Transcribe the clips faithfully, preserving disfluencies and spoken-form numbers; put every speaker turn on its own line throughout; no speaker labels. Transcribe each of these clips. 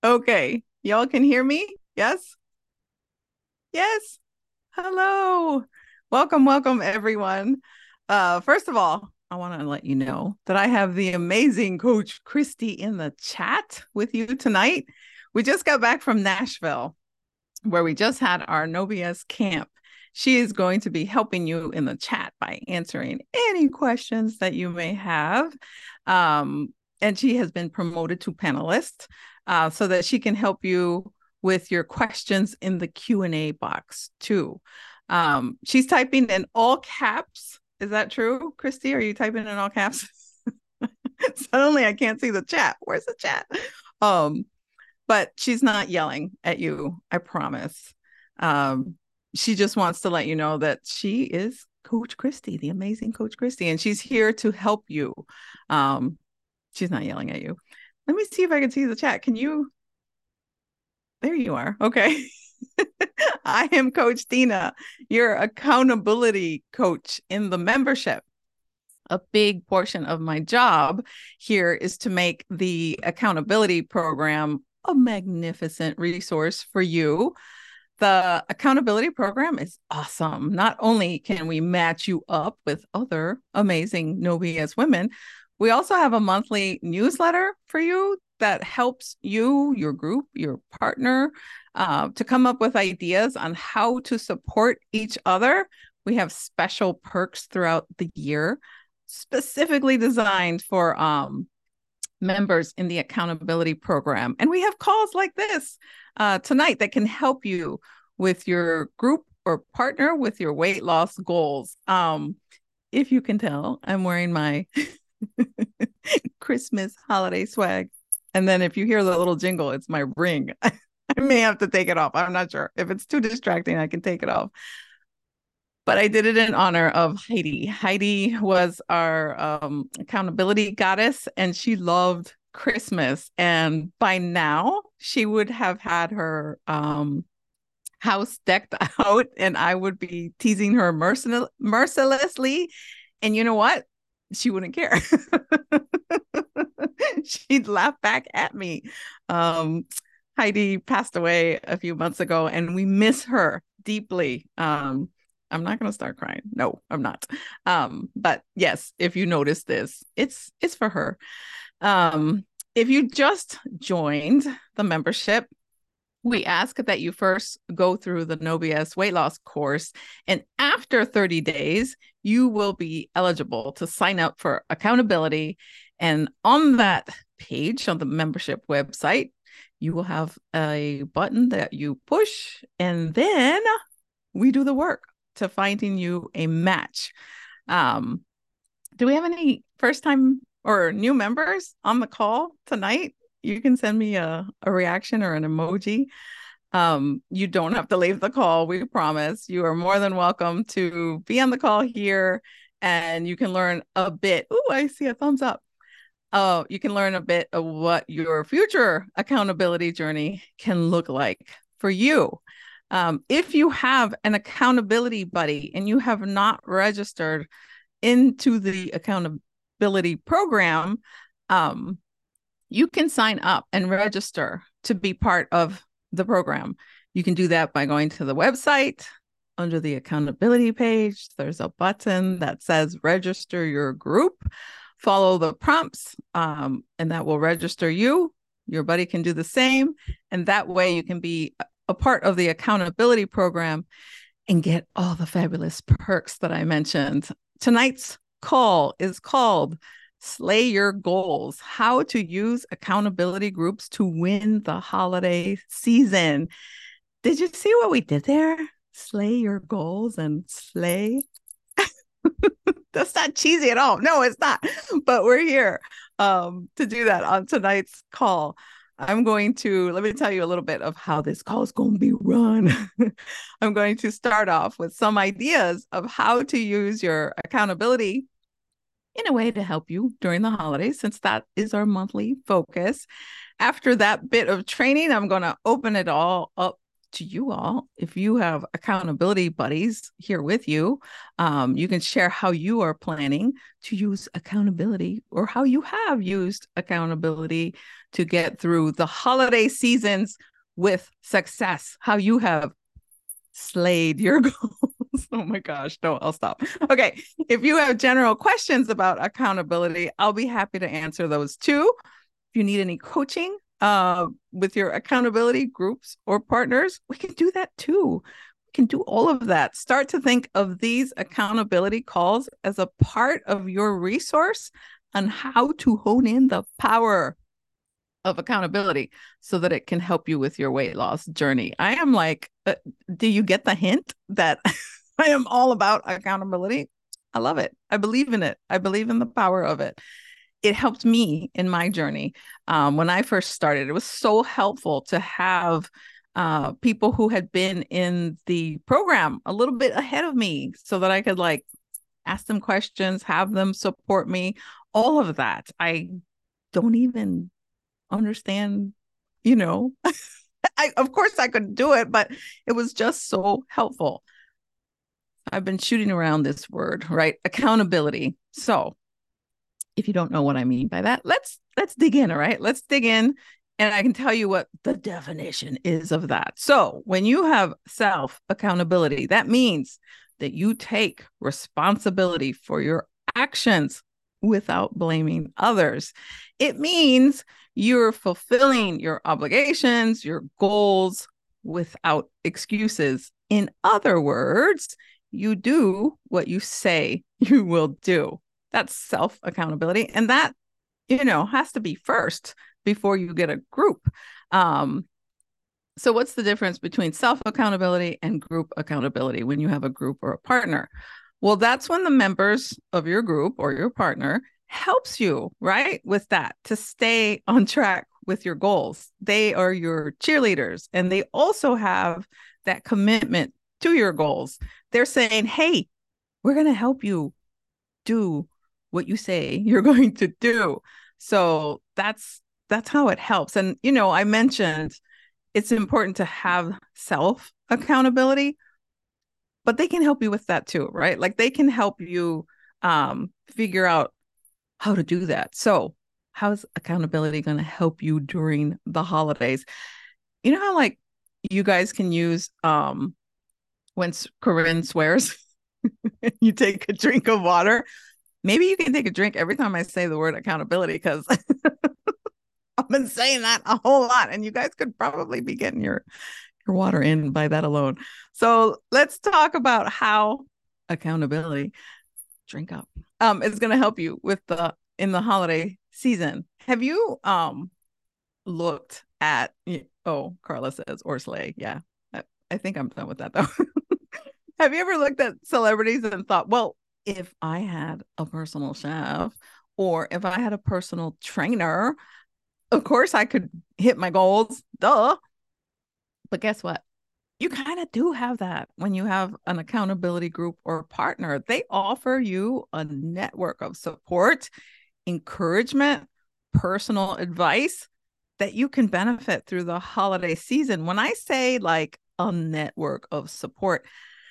Okay. Y'all can hear me? Yes? Yes. Hello. Welcome, welcome, everyone. Uh, first of all, I want to let you know that I have the amazing Coach Christy in the chat with you tonight. We just got back from Nashville, where we just had our No B S camp. She is going to be helping you in the chat by answering any questions that you may have. Um, and she has been promoted to panelist uh, so that she can help you with your questions in the Q and A box too. Um, she's typing in all caps. Is that true, Christy? Are you typing in all caps? Suddenly I can't see the chat. Where's the chat? Um, but she's not yelling at you, I promise. Um, she just wants to let you know that she is Coach Christy, the amazing Coach Christy, and she's here to help you. Um, she's not yelling at you. Let me see if I can see the chat. Can you? There you are. Okay. I am Coach Tina, your accountability coach in the membership. A big portion of my job here is to make the accountability program a magnificent resource for you. The accountability program is awesome. Not only can we match you up with other amazing No B S women, we also have a monthly newsletter for you that helps you, your group, your partner uh, to come up with ideas on how to support each other. We have special perks throughout the year, specifically designed for um, members in the accountability program. And we have calls like this uh, tonight that can help you with your group or partner with your weight loss goals. Um, if you can tell, I'm wearing my Christmas holiday swag. And then if you hear the little jingle, it's my ring. I may have to take it off. I'm not sure. If it's too distracting, I can take it off. But I did it in honor of Heidi. Heidi was our um, accountability goddess, and she loved Christmas. And by now, she would have had her um, house decked out, and I would be teasing her mercil- mercilessly. And you know what? She wouldn't care. She'd laugh back at me. Um, Heidi passed away a few months ago, and we miss her deeply. Um, I'm not going to start crying. No, I'm not. Um, but yes, if you notice this, it's it's for her. Um, if you just joined the membership, we ask that you first go through the No B S weight loss course. And after thirty days, you will be eligible to sign up for accountability. And on that page on the membership website, you will have a button that you push, and then we do the work to finding you a match. Um, do we have any first time or new members on the call tonight? You can send me a, a reaction or an emoji. Um, you don't have to leave the call, we promise. You are more than welcome to be on the call here, and you can learn a bit. Oh, I see a thumbs up. Oh, you can learn a bit of what your future accountability journey can look like for you. Um, if you have an accountability buddy and you have not registered into the accountability program, um, you can sign up and register to be part of the program. You can do that by going to the website. Under the accountability page, there's a button that says register your group. Follow the prompts, um, and that will register you. Your buddy can do the same. And that way you can be a part of the accountability program and get all the fabulous perks that I mentioned. Tonight's call is called Slay Your Goals, How to Use Accountability Groups to Win the Holiday Season. Did you see what we did there? Slay your goals and slay. That's not cheesy at all. No, it's not. But we're here um, to do that on tonight's call. I'm going to, let me tell you a little bit of how this call is going to be run. I'm going to start off with some ideas of how to use your accountability in a way to help you during the holidays, since that is our monthly focus. After that bit of training, I'm going to open it all up to you all, if you have accountability buddies here with you, um, you can share how you are planning to use accountability or how you have used accountability to get through the holiday seasons with success, how you have slayed your goals. Oh my gosh, no, I'll stop. Okay, if you have general questions about accountability, I'll be happy to answer those too. If you need any coaching uh, with your accountability groups or partners, we can do that too. We can do all of that. Start to think of these accountability calls as a part of your resource on how to hone in the power of accountability so that it can help you with your weight loss journey. I am like, uh, do you get the hint that I am all about accountability? I love it. I believe in it. I believe in the power of it. It helped me in my journey. Um, when I first started, it was so helpful to have uh, people who had been in the program a little bit ahead of me so that I could like ask them questions, have them support me, all of that. I don't even understand, you know, I, of course I could do it, but it was just so helpful. I've been shooting around this word, right? Accountability. So if you don't know what I mean by that, let's let's dig in, all right? Let's dig in and I can tell you what the definition is of that. So when you have self accountability, that means that you take responsibility for your actions without blaming others. It means you're fulfilling your obligations, your goals without excuses. In other words, you do what you say you will do. That's self accountability. And that, you know, has to be first before you get a group. Um, so what's the difference between self accountability and group accountability when you have a group or a partner? Well, that's when the members of your group or your partner helps you, right, with that to stay on track with your goals. They are your cheerleaders and they also have that commitment to your goals. They're saying, hey, we're going to help you do what you say you're going to do. So that's that's how it helps. And, you know, I mentioned it's important to have self accountability, but they can help you with that too, right? Like they can help you um, figure out how to do that. So how's accountability going to help you during the holidays? You know how like you guys can use um, when Corinne swears, you take a drink of water. Maybe you can take a drink every time I say the word accountability because I've been saying that a whole lot and you guys could probably be getting your your water in by that alone. So let's talk about how accountability, drink up, um, is going to help you with the in the holiday season. Have you um looked at? Oh, Carla says or slay. Yeah, I, I think I'm done with that though. Have you ever looked at celebrities and thought, well, if I had a personal chef or if I had a personal trainer, of course I could hit my goals. Duh. But guess what? You kind of do have that when you have an accountability group or partner. They offer you a network of support, encouragement, personal advice that you can benefit through the holiday season. When I say like a network of support,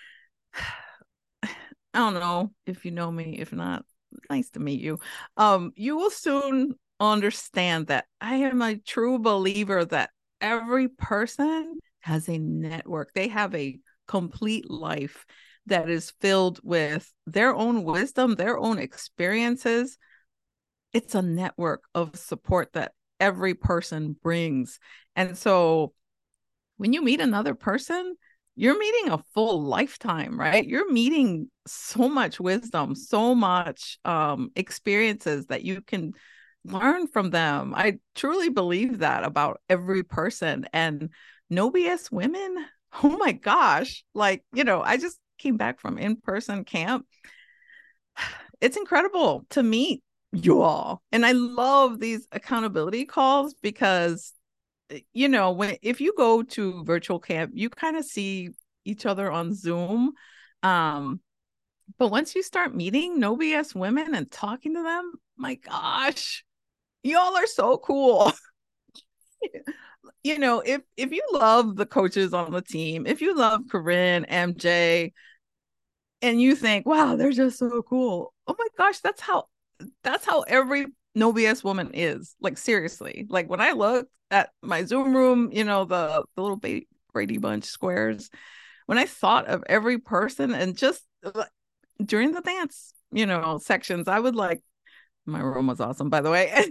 I don't know if you know me. If not, nice to meet you. Um, you will soon understand that I am a true believer that every person has a network. They have a complete life that is filled with their own wisdom, their own experiences. It's a network of support that every person brings. And so when you meet another person, you're meeting a full lifetime, right? You're meeting so much wisdom, so much um, experiences that you can learn from them. I truly believe that about every person. And no B S women, oh my gosh. Like, you know, I just came back from in-person camp. It's incredible to meet you all. And I love these accountability calls because you know, when if you go to virtual camp, you kind of see each other on Zoom. Um, but once you start meeting no B S women and talking to them, my gosh, y'all are so cool. you know, if if you love the coaches on the team, if you love Corinne, M J, and you think, wow, they're just so cool. Oh my gosh, that's how that's how every no B S woman is. Like seriously. Like when I looked at my Zoom room, you know, the the little baby Brady Bunch squares, when I thought of every person and just uh, during the dance, you know, sections, I would like my room was awesome, by the way.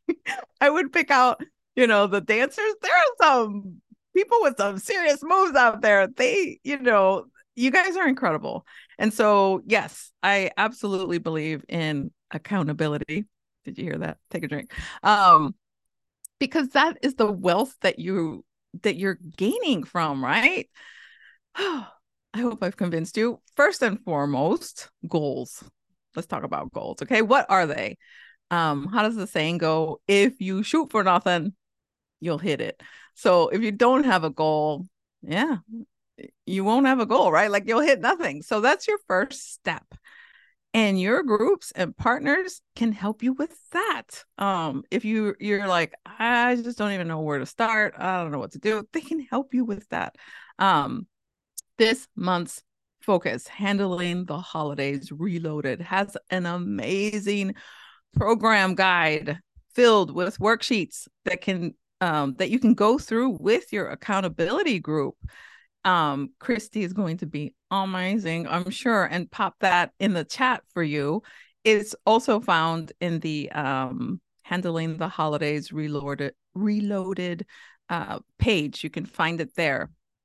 I would pick out, you know, the dancers. There are some people with some serious moves out there. They, you know, you guys are incredible. And so, yes, I absolutely believe in accountability. Did you hear that? Take a drink. Um, because that is the wealth that you that you're gaining from, right? I hope I've convinced you. First and foremost, goals. Let's talk about goals. Okay. What are they? Um, how does the saying go? If you shoot for nothing, you'll hit it. So if you don't have a goal, yeah, you won't have a goal, right? Like you'll hit nothing. So that's your first step. And your groups and partners can help you with that. Um, if you you're like, I just don't even know where to start, I don't know what to do, they can help you with that. Um, this month's focus, handling the holidays reloaded, has an amazing program guide filled with worksheets that can um, that you can go through with your accountability group. Um, Christy is going to be amazing, I'm sure, and pop that in the chat for you. It's also found in the um, handling the holidays reloaded reloaded uh, page. You can find it there.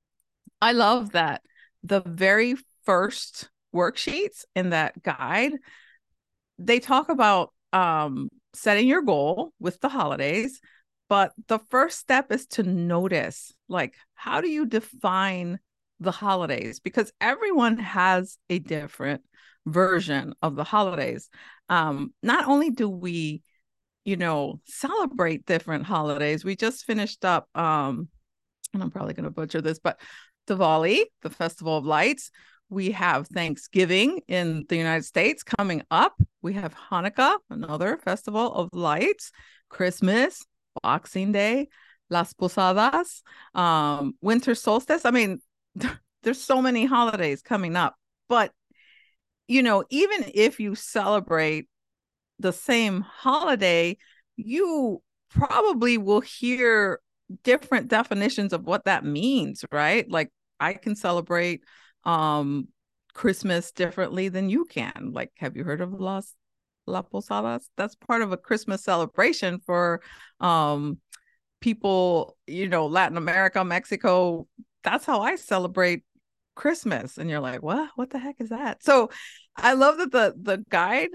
I love that the very first worksheets in that guide, they talk about um, setting your goal with the holidays, but the first step is to notice, like, how do you define the holidays? Because everyone has a different version of the holidays. Um, not only do we, you know, celebrate different holidays, we just finished up, um, and I'm probably going to butcher this, but Diwali, the Festival of Lights. We have Thanksgiving in the United States coming up. We have Hanukkah, another festival of lights, Christmas, Boxing Day, Las Posadas, um, winter solstice. I mean, there's so many holidays coming up. But, you know, even if you celebrate the same holiday, you probably will hear different definitions of what that means, right? Like I can celebrate um Christmas differently than you can. Like, have you heard of Las La Posadas? That's part of a Christmas celebration for um people, you know, Latin America, Mexico. That's how I celebrate Christmas. And you're like, what? What the heck is that? So I love that the the guide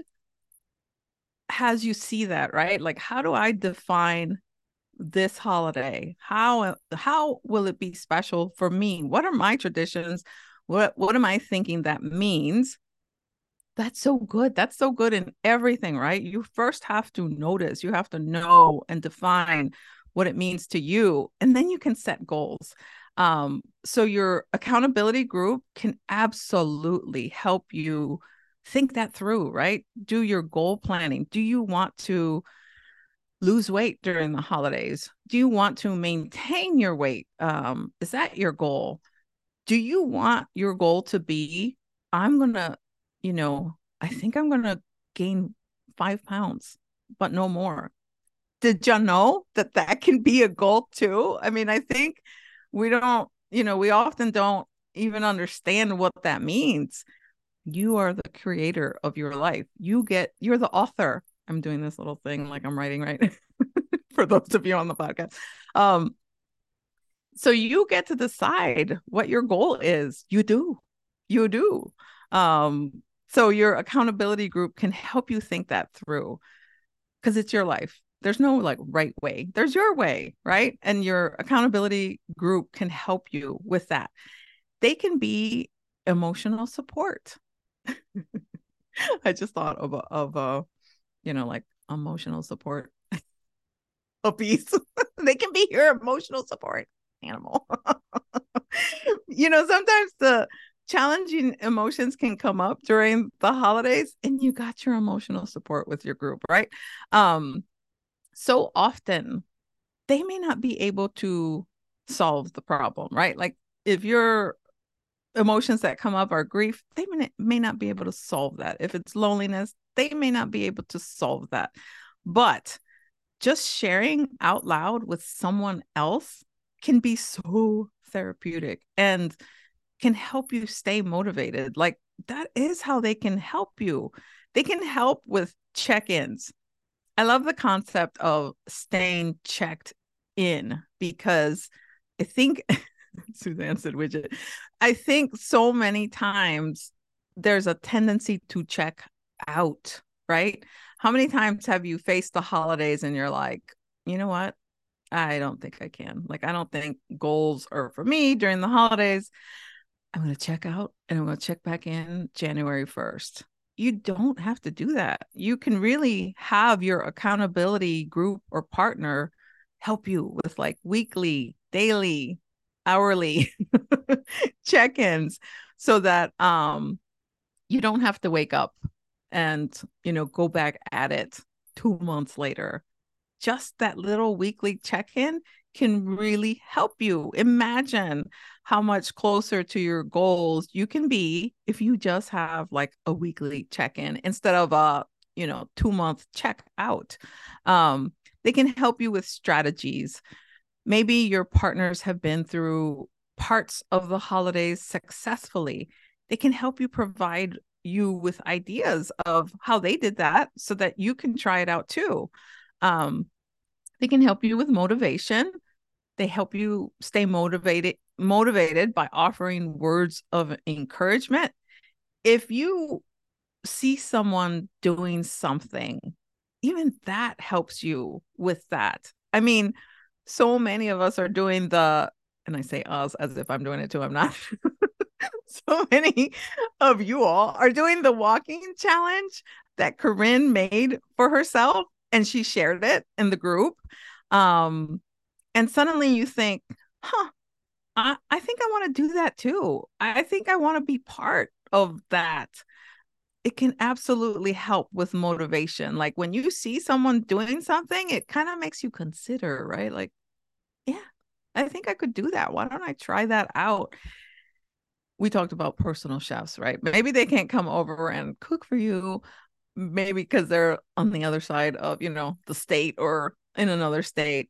has you see that, right? Like, how do I define this holiday? How how will it be special for me? What are my traditions? What what am I thinking that means? That's so good. That's so good in everything, right? You first have to notice, you have to know and define what it means to you, and then you can set goals. Um, so your accountability group can absolutely help you think that through, right? Do your goal planning. Do you want to lose weight during the holidays? Do you want to maintain your weight? Um, is that your goal? Do you want your goal to be, I'm going to, you know, I think I'm going to gain five pounds, but no more? Did you know that that can be a goal too? I mean, I think we don't, you know, we often don't even understand what that means. You are the creator of your life. You get, you're the author. I'm doing this little thing like I'm writing, right? For those of you on the podcast. Um, so you get to decide what your goal is. You do. You do. Um, so your accountability group can help you think that through because it's your life. There's no like right way. There's your way, right? And your accountability group can help you with that. They can be emotional support. I just thought of a, of a, you know, like emotional support puppies. They can be your emotional support animal. You know, sometimes the challenging emotions can come up during the holidays and you got your emotional support with your group, right? Um, so often they may not be able to solve the problem, right? Like if your emotions that come up are grief, they may, may not be able to solve that. If it's loneliness, they may not be able to solve that. But just sharing out loud with someone else can be so therapeutic and can help you stay motivated. Like that is how they can help you. They can help with check-ins. I love the concept of staying checked in because I think Suzanne said widget. I think so many times there's a tendency to check out, right? How many times have you faced the holidays and you're like, you know what? I don't think I can. Like, I don't think goals are for me during the holidays. I'm going to check out and I'm going to check back in January first. You don't have to do that. You can really have your accountability group or partner help you with like weekly, daily, hourly check-ins so that um you don't have to wake up and, you know, go back at it two months later. Just that little weekly check-in can really help you. Imagine how much closer to your goals you can be if you just have like a weekly check-in instead of a, you know, two-month check out. Um, they can help you with strategies. Maybe your partners have been through parts of the holidays successfully. They can help you provide you with ideas of how they did that so that you can try it out too. Um, they can help you with motivation. They help you stay motivated, motivated by offering words of encouragement. If you see someone doing something, even that helps you with that. I mean, so many of us are doing the, and I say us as if I'm doing it too, I'm not. So many of you all are doing the walking challenge that Corinne made for herself and she shared it in the group. Um, and suddenly you think, huh, I, I think I want to do that too. I think I want to be part of that. It can absolutely help with motivation. Like when you see someone doing something, it kind of makes you consider, right? Like, yeah, I think I could do that. Why don't I try that out? We talked about personal chefs, right? Maybe they can't come over and cook for you, maybe because they're on the other side of, you know, the state or in another state.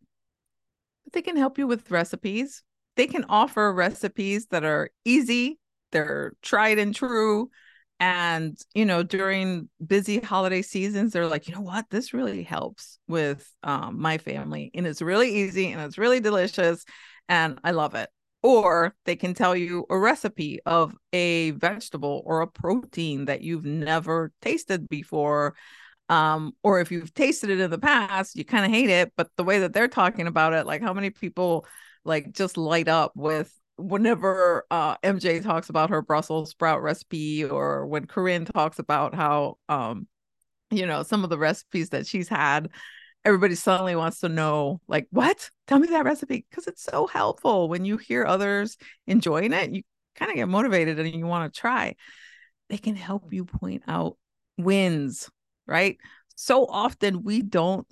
But they can help you with recipes. They can offer recipes that are easy, they're tried and true. And, you know, during busy holiday seasons, they're like, you know what, this really helps with um, my family. And it's really easy and it's really delicious. And I love it. Or they can tell you a recipe of a vegetable or a protein that you've never tasted before. Um, or if you've tasted it in the past, you kind of hate it, but the way that they're talking about it, like how many people like just light up with whenever uh, M J talks about her Brussels sprout recipe, or when Corinne talks about how, um, you know, some of the recipes that she's had, everybody suddenly wants to know, like, what? Tell me that recipe. Because it's so helpful when you hear others enjoying it, you kind of get motivated and you want to try. They can help you point out wins, right? So often we don't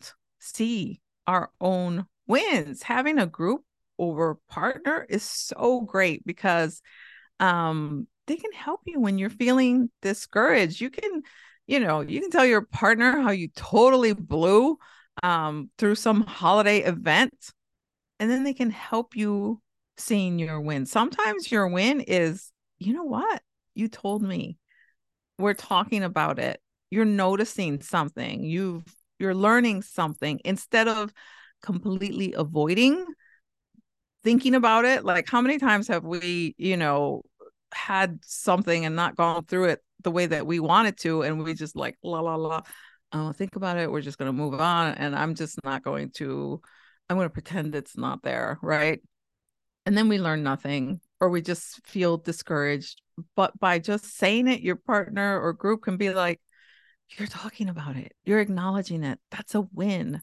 see our own wins. Having a group over partner is so great because um, they can help you when you're feeling discouraged. You can, you know, you can tell your partner how you totally blew um, through some holiday event, and then they can help you seeing your win. Sometimes your win is, you know what? You told me. We're talking about it. You're noticing something. You've you're learning something instead of completely avoiding thinking about it. Like how many times have we, you know, had something and not gone through it the way that we wanted to, and we just like la la la, I don't think about it, we're just going to move on, and I'm just not going to, I'm going to pretend it's not there, right? And then we learn nothing, or we just feel discouraged. But by just saying it, your partner or group can be like, you're talking about it, you're acknowledging it, that's a win.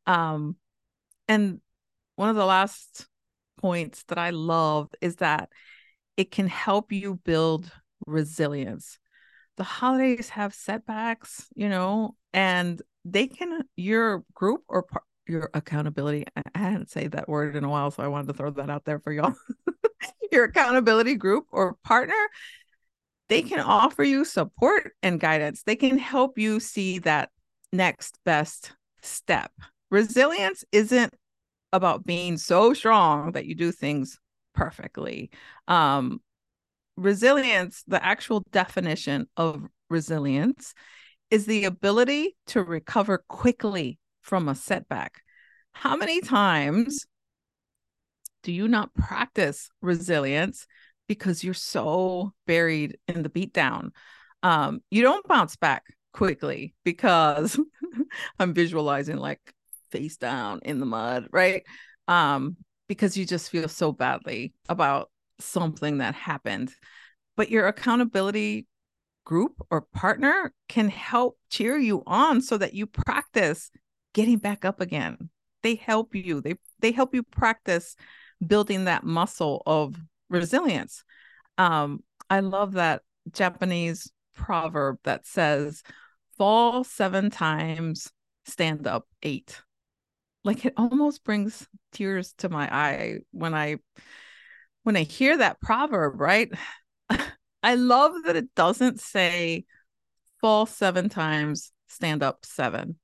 Um and one of the last points that I love is that it can help you build resilience. The holidays have setbacks, you know, and they can, your group or par- your accountability. I, I hadn't said that word in a while, so I wanted to throw that out there for y'all. Your accountability group or partner, they can offer you support and guidance. They can help you see that next best step. Resilience isn't about being so strong that you do things perfectly. Um, resilience, the actual definition of resilience, is the ability to recover quickly from a setback. How many times do you not practice resilience because you're so buried in the beatdown? Um, you don't bounce back quickly because I'm visualizing like face down in the mud, right? Um, because you just feel so badly about something that happened. But your accountability group or partner can help cheer you on so that you practice getting back up again. They help you. They they help you practice building that muscle of resilience. Um, I love that Japanese proverb that says, fall seven times, stand up eight. Like it almost brings tears to my eye when I when I hear that proverb, right? I love that it doesn't say fall seven times, stand up seven.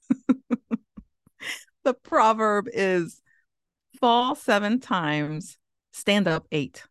The proverb is fall seven times, stand up eight.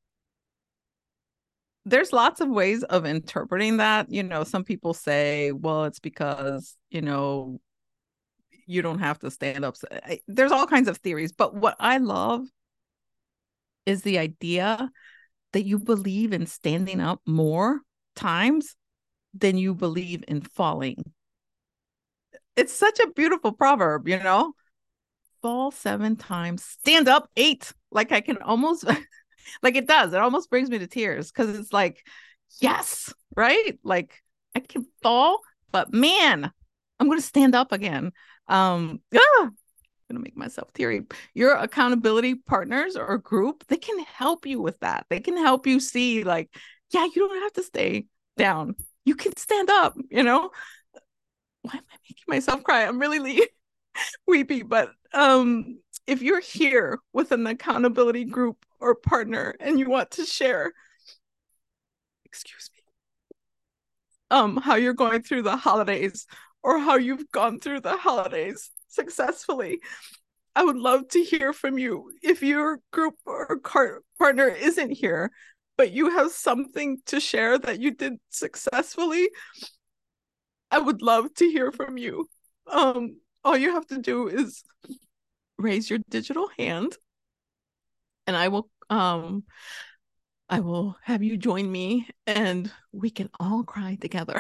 There's lots of ways of interpreting that. You know, some people say, well, it's because, you know, you don't have to stand up. There's all kinds of theories. But what I love is the idea that you believe in standing up more times than you believe in falling. It's such a beautiful proverb, you know? Fall seven times, stand up eight. Like I can almost, like it does. It almost brings me to tears because it's like, yes, right? Like I can fall, but man, I'm going to stand up again. Um, ah, I'm going to make myself teary. Your accountability partners or group, they can help you with that. They can help you see like, yeah, you don't have to stay down. You can stand up, you know? Why am I making myself cry? I'm really weepy, but um, if you're here with an accountability group or partner and you want to share, excuse me, um, how you're going through the holidays or how you've gone through the holidays successfully, I would love to hear from you. If your group or car- partner isn't here, but you have something to share that you did successfully, I would love to hear from you. Um, all you have to do is raise your digital hand and I will um I will have you join me and we can all cry together.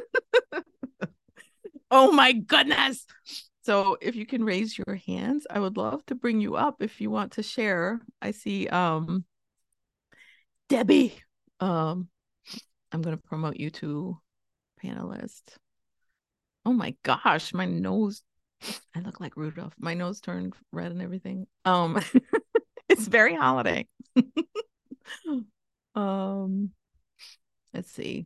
Oh my goodness. So if you can raise your hands, I would love to bring you up if you want to share. I see um Debbie. Um I'm going to promote you to panelist. Oh my gosh, my nose, I look like Rudolph. My nose turned red and everything. Um it's very holiday. um let's see.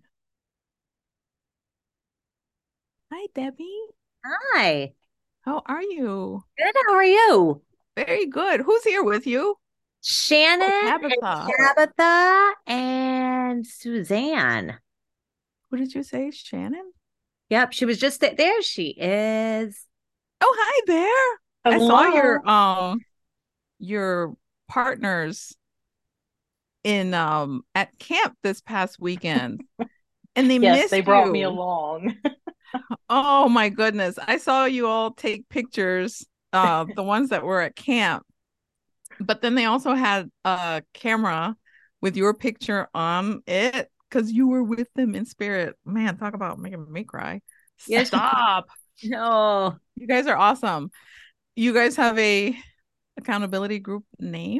Hi Debbie.
Hi.
How are you?
Good. How are you?
Very good. Who's here with you? Oh,
Shannon and
Tabitha.
Tabitha and Suzanne.
What did you say, Shannon?
Yep, she was just th- there. She is.
Oh, hi there. I saw
Hello.
your um your partners in um at camp this past weekend and they
Yes, they
missed
brought me
you.
along.
Oh my goodness. I saw you all take pictures, uh the ones that were at camp. But then they also had a camera with your picture on it because you were with them in spirit. Man, talk about making me cry.
Yes.
Stop.
No.
You guys are awesome. You guys have a accountability group name?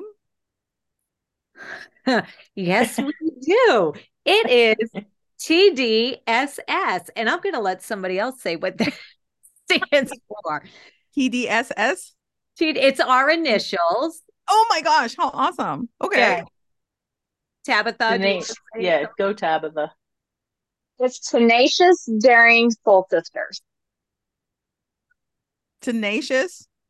Yes, we do. It is T D S S. And I'm going to let somebody else say what that stands for.
T D S S?
It's our initials.
Oh my gosh, how awesome. Okay.
Yeah. Tabitha, do you want
Tenacious.
to say
Yeah,
something?
go Tabitha.
It's Tenacious Daring Soul Sisters.
Tenacious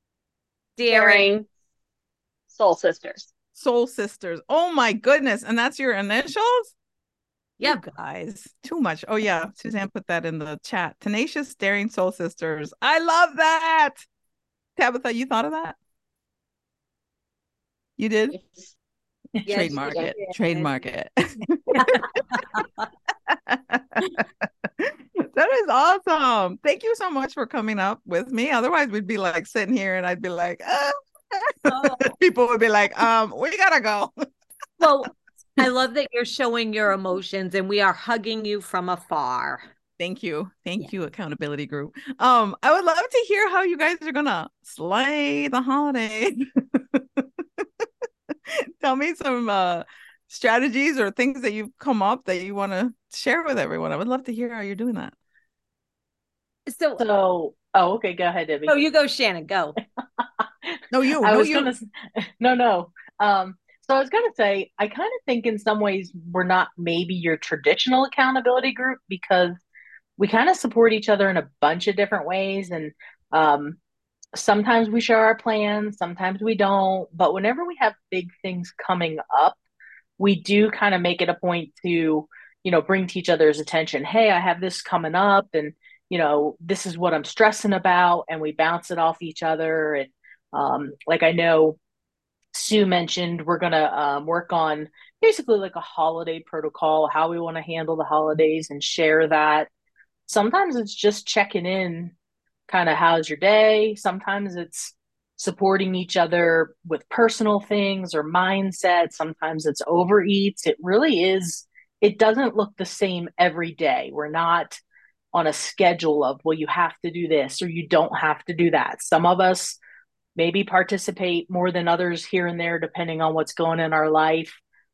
Daring
Soul Sisters.
Soul Sisters. Oh my goodness. And that's your initials?
Yep.
You guys, too much. Oh yeah, Suzanne put that in the chat. Tenacious, Daring Soul Sisters. I love that. Tabitha, you thought of that? You did?
Yes,
Trademark it.
did.
Trademark it. That is awesome. Thank you so much for coming up with me. Otherwise, we'd be like sitting here and I'd be like, uh. Oh. People would be like, um, we gotta go.
Well, I love that you're showing your emotions and we are hugging you from afar.
Thank you. Thank yeah. you, accountability group. Um, I would love to hear how you guys are gonna slay the holiday. Tell me some uh strategies or things that you've come up that you want to share with everyone. I would love to hear how you're doing that.
So,
so oh, okay, go ahead, Debbie.
Oh, you go, Shannon. Go.
no, you.
I
no,
was
you.
gonna. No, no. Um. So I was gonna say, I kind of think in some ways we're not maybe your traditional accountability group because we kind of support each other in a bunch of different ways, and um, sometimes we share our plans, sometimes we don't. But whenever we have big things coming up, we do kind of make it a point to, you know, bring to each other's attention. Hey, I have this coming up, and you know, this is what I'm stressing about, and we bounce it off each other. And um, like I know Sue mentioned, we're gonna um, work on basically like a holiday protocol, how we want to handle the holidays and share that. Sometimes it's just checking in, kind of how's your day. Sometimes it's supporting each other with personal things or mindset. Sometimes it's overeats. It really is, it doesn't look the same every day. We're not on a schedule of, well, you have to do this or you don't have to do that. Some of us maybe participate more than others here and there, depending on what's going in our life.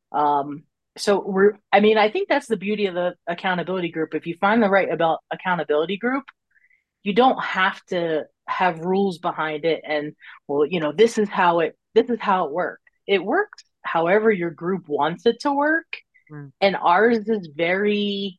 Um, so we're, I mean, I think that's the beauty of the accountability group. If you find the right about accountability group, you don't have to have rules behind it. And, well, you know, this is how it, this is how it works. It works however your group wants it to work. Mm. And ours is very,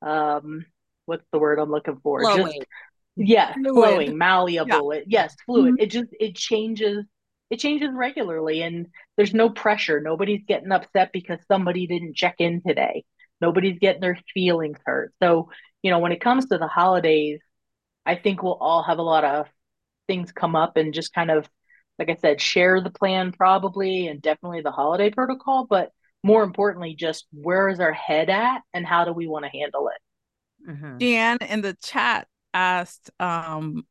um, what's the word I'm looking for?
Flowing.
Just, yeah, fluid. flowing, malleable. Yeah. It, yes, fluid. Mm-hmm. It just, it changes, it changes regularly and there's no pressure. Nobody's getting upset because somebody didn't check in today. Nobody's getting their feelings hurt. So, you know, when it comes to the holidays, I think we'll all have a lot of things come up and just kind of, like I said, share the plan probably and definitely the holiday protocol, but more importantly, just where is our head at and how do we want to handle it?
Mm-hmm. Deanne in the chat asked um,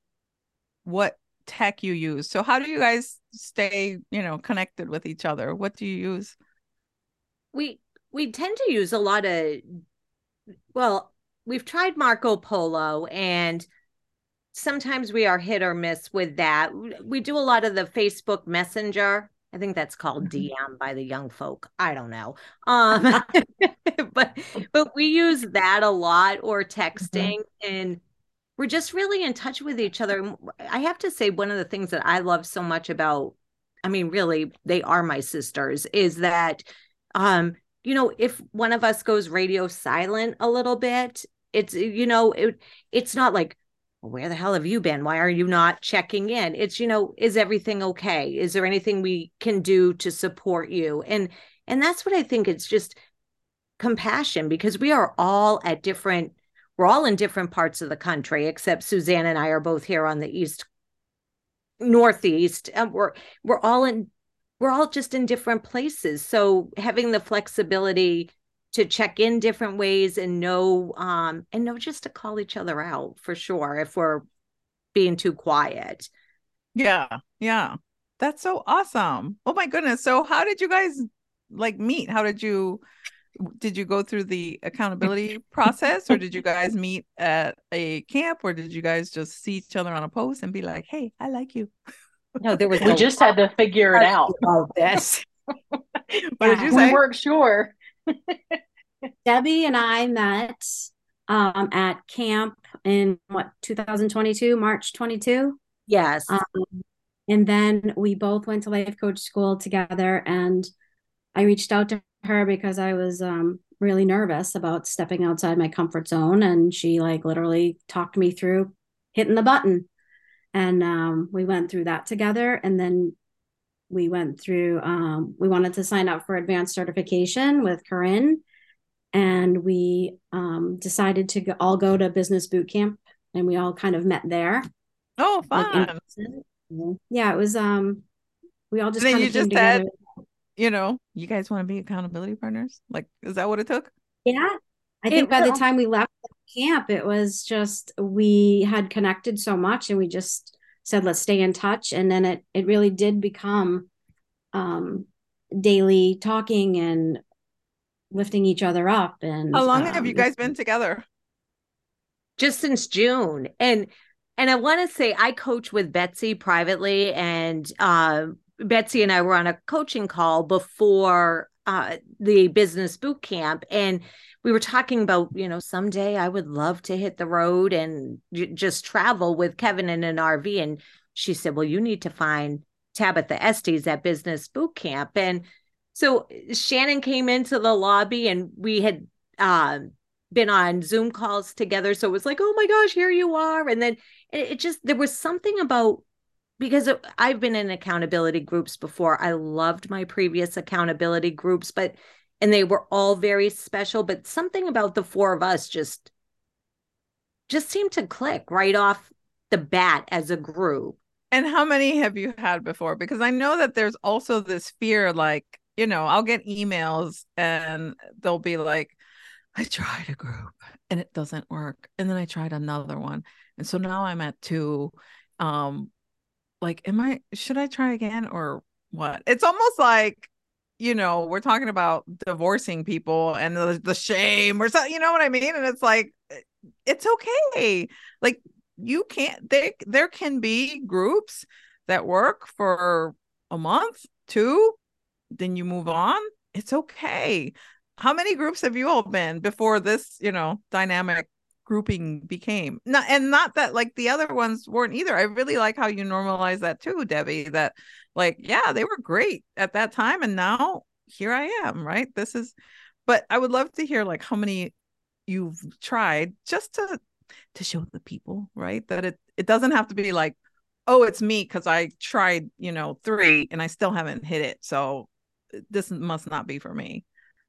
what tech you use. So how do you guys stay, you know, connected with each other? What do you use?
We, we tend to use a lot of, well, we've tried Marco Polo and sometimes we are hit or miss with that. We do a lot of the Facebook Messenger. I think that's called D M by the young folk. I don't know. Um, but but we use that a lot or texting mm-hmm. and we're just really in touch with each other. I have to say one of the things that I love so much about, I mean, really, they are my sisters, is that, um, you know, if one of us goes radio silent a little bit, it's, you know, it, it's not like, well, where the hell have you been? Why are you not checking in? It's, you know, is everything okay? Is there anything we can do to support you? And, and that's what I think. It's just compassion because we are all at different, we're all in different parts of the country, except Suzanne and I are both here on the East, Northeast. And we're, we're all in, we're all just in different places. So having the flexibility to check in different ways and know, um, and know just to call each other out for sure if we're being too quiet.
Yeah, yeah. That's so awesome. Oh my goodness. So how did you guys like meet? How did you, did you go through the accountability process or did you guys meet at a camp or did you guys just see each other on a post and be like, hey, I like you?
No, there was
we just had to figure it out.
About this.
What did you say?
We weren't sure.
Debbie and I met um, at camp in what two thousand twenty-two, March twenty-two.
Yes.
Um, and then we both went to life coach school together and I reached out to her because I was um, really nervous about stepping outside my comfort zone. And she like literally talked me through hitting the button. And um, we went through that together. And then we went through, um, we wanted to sign up for advanced certification with Corinne. And we um, decided to go, all go to business boot camp. And we all kind of met there.
Oh,
Like in
fun.
person. Yeah, it was, um, we all just
And then
kind
you
of came
just said,
together.
you know, you guys want to be accountability partners? Like, is that what it took?
Yeah. I think
It
by the
real
time we left camp, it was just we had connected so much and we just said, let's stay in touch. And then it it really did become um daily talking and lifting each other up.
How
And
long have
um
you
it,
guys been together?
just since June. And and I want to say I coach with Betsy privately, and uh, Betsy and I were on a coaching call before uh, the business boot camp, and we were talking about, you know, someday I would love to hit the road and j- just travel with Kevin in an R V. And she said, well, you need to find Tabitha Estes at business boot camp. And so Shannon came into the lobby, and we had um, been on Zoom calls together. So it was like, oh my gosh, here you are. And then it, it just, there was something about, because it, I've been in accountability groups before. I loved my previous accountability groups, but, and they were all very special, but something about the four of us just, just seemed to click right off the bat as a group.
And how many have you had before? Because I know that there's also this fear, like, you know, I'll get emails and they'll be like, I tried a group and it doesn't work. And then I tried another one. And so now I'm at two. Um, like, am I, should I try again or what? It's almost like, you know, we're talking about divorcing people and the, the shame or something, you know what I mean? And it's like, it's okay. Like, you can't, there, there can be groups that work for a month, two, then you move on. It's okay. How many groups have you all been before this, you know, dynamic grouping became? Not, and not that like the other ones weren't either. I really like how you normalize that too, Debbie, that like, yeah, they were great at that time. And now here I am, right? This is, but I would love to hear like how many you've tried just to to show the people, right? That it it doesn't have to be like, oh, it's me because I tried, you know, three and I still haven't hit it. So this must not be for me.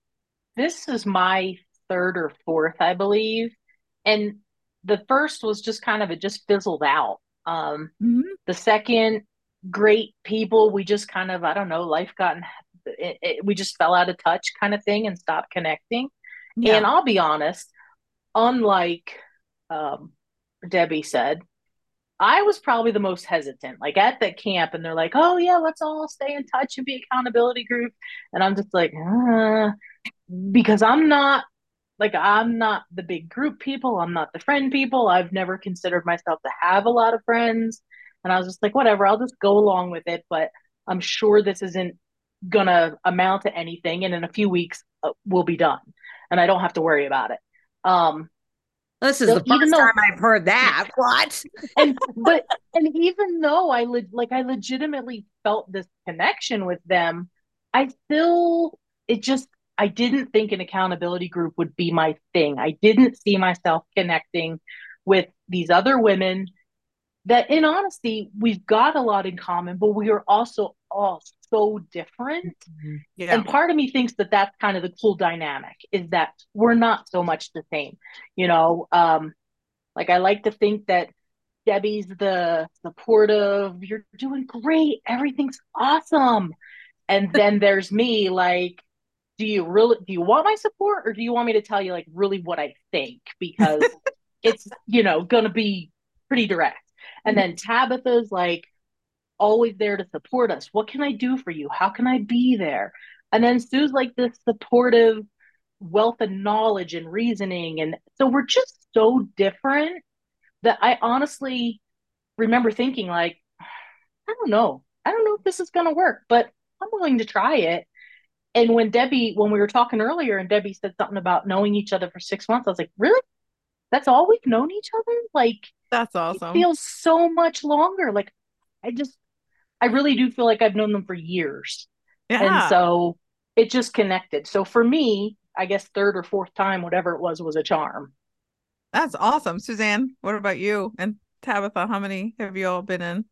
This is my third or fourth, I believe. And the first was just kind of, it just fizzled out. Um,
Mm-hmm.
the second, great people. We just kind of, I don't know, life got, it, it, we just fell out of touch kind of thing and stopped connecting.
Yeah.
And I'll be honest, unlike um, Debbie said, I was probably the most hesitant, like at the camp, and they're like, "Oh yeah, let's all stay in touch and be accountability group," and I'm just like, uh, because I'm not like I'm not the big group people. I'm not the friend people. I've never considered myself to have a lot of friends, and I was just like, whatever, I'll just go along with it. But I'm sure this isn't gonna amount to anything, and in a few weeks uh, we'll be done, and I don't have to worry about it. Um,
This is
so
the
even
first
though
time I've heard that. What?
and but and even though I le- like I legitimately felt this connection with them, I still it just I didn't think an accountability group would be my thing. I didn't see myself connecting with these other women that in honesty we've got a lot in common, but we are also all so different.
Yeah.
And part of me thinks that that's kind of the cool dynamic is that we're not so much the same. You know, um like I like to think that Debbie's the supportive, you're doing great, everything's awesome. And then there's me like, do you really do you want my support or do you want me to tell you like really what I think? Because it's, you know, gonna be pretty direct. And then Tabitha's like always there to support us. What can I do for you? How can I be there? And then Sue's like this supportive wealth of knowledge and reasoning. And so we're just so different that I honestly remember thinking like, I don't know. I don't know if this is going to work, but I'm willing to try it. And when Debbie, when we were talking earlier and Debbie said something about knowing each other for six months, I was like, really? That's all we've known each other? Like,
That's
it
awesome.
feels so much longer. Like, I just, I really do feel like I've known them for years. And
Yeah.
so it just connected. So for me, I guess third or fourth time, whatever it was, was a charm.
That's awesome. Suzanne, what about you? And Tabitha, how many have you all been in?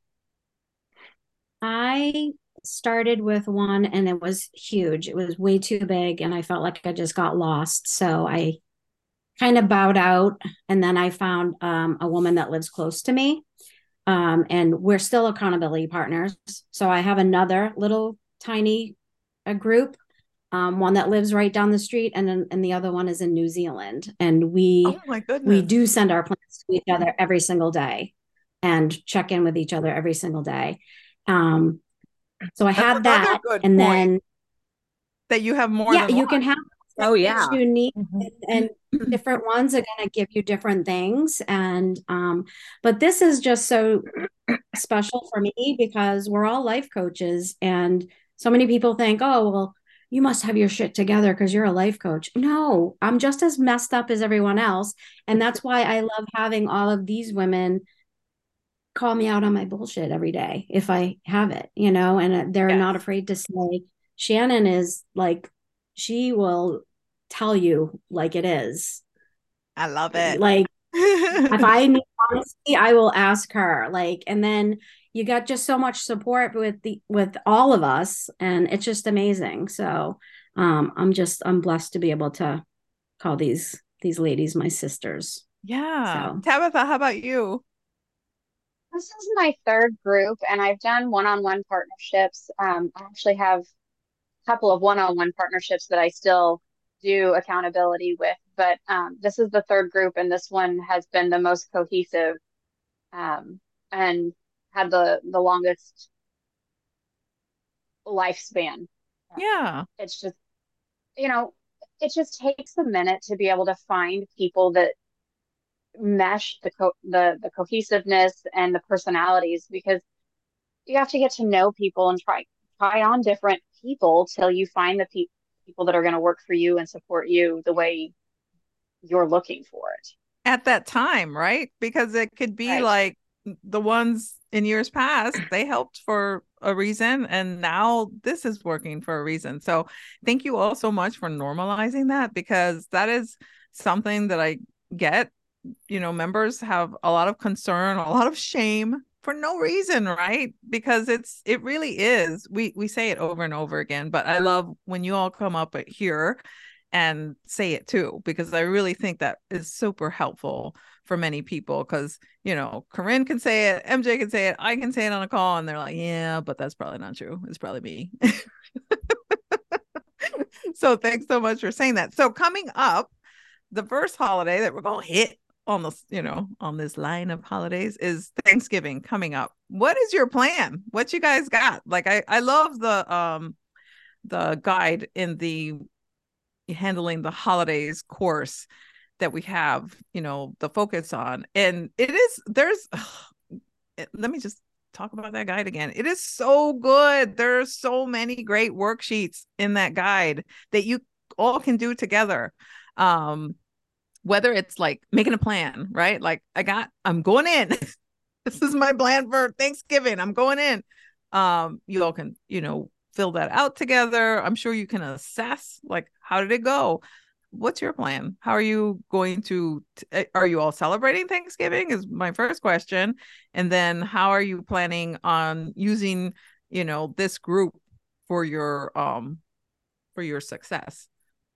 I started with one and it was huge. It was way too big and I felt like I just got lost. So I kind of bowed out and then I found um, a woman that lives close to me. Um, and we're still accountability partners. So I have another little tiny a group, um, one that lives right down the street, and then and the other one is in New Zealand. And we
Oh my
we
goodness.
do send our plans to each other every single day and check in with each other every single day. Um, so I
That's
had
another
that,
good
and
point
then
that you have more
yeah,
than
you
one.
can have
Oh
that
yeah.
you need,
Mhm.
and different ones are going to give you different things. And um, but this is just so special for me because we're all life coaches, and so many people think, oh, well, you must have your shit together because you're a life coach. No, I'm just as messed up as everyone else. And that's why I love having all of these women call me out on my bullshit every day if I have it, you know, and they're
Yes.
not afraid to say, Shannon is like, she will tell you like it is.
I love it.
Like, if I need honesty, I will ask her. Like, and then you got just so much support with the with all of us, and it's just amazing. So, um, I'm just I'm blessed to be able to call these these ladies my sisters.
Yeah.
So,
Tabitha, how about you?
This is my third group, and I've done one-on-one partnerships. Um, I actually have a couple of one-on-one partnerships that I still do accountability with, but um, this is the third group, and this one has been the most cohesive um, and had the the longest lifespan.
Yeah.
It's just, you know, it just takes a minute to be able to find people that mesh the co the the cohesiveness and the personalities because you have to get to know people and try try on different people till you find the pe people that are going to work for you and support you the way you're looking for it.
At that time, right? Because it could be
Right.
like the ones in years past, they helped for a reason, and now this is working for a reason. So thank you all so much for normalizing that because that is something that I get. You know, members have a lot of concern, a lot of shame for no reason, right? Because it's it really is. We we say it over and over again, but I love when you all come up here and say it too, because I really think that is super helpful for many people. Because, you know, Corinne can say it, M J can say it, I can say it on a call, and they're like, yeah, but that's probably not true. It's probably me. So thanks so much for saying that. So coming up, the first holiday that we're going to hit on this, you know, on this line of holidays is Thanksgiving coming up. What is your plan? What you guys got? Like, I, I love the, um, the guide in the handling the holidays course that we have, you know, the focus on. And it is, there's, ugh, let me just talk about that guide again. It is so good. There are so many great worksheets in that guide that you all can do together. Um, whether it's like making a plan, right? Like I got, I'm going in. This is my plan for Thanksgiving. I'm going in. Um, you all can, you know, fill that out together. I'm sure you can assess like how did it go? What's your plan? How are you going to t- are you all celebrating Thanksgiving is my first question. And then how are you planning on using, you know, this group for your um for your success?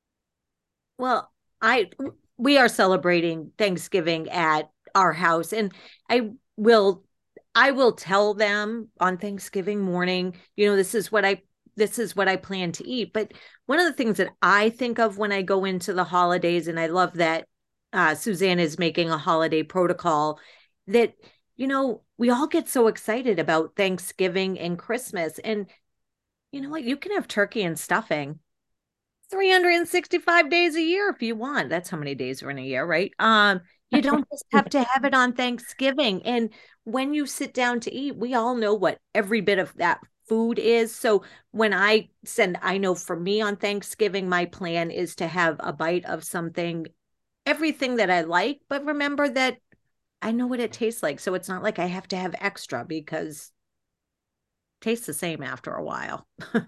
Well, I we are celebrating Thanksgiving at our house, and I will I will tell them on Thanksgiving morning, you know, this is what I this is what I plan to eat. But one of the things that I think of when I go into the holidays, and I love that uh, Suzanne is making a holiday protocol that, you know, we all get so excited about Thanksgiving and Christmas. And you know what? You can have turkey and stuffing three hundred sixty-five days a year if you want. That's how many days are in a year, right? Um, you don't just have to have it on Thanksgiving. And when you sit down to eat, we all know what every bit of that food is. So when I send, I know for me on Thanksgiving, my plan is to have a bite of something, everything that I like, but remember that I know what it tastes like. So it's not like I have to have extra because it tastes the same after a while.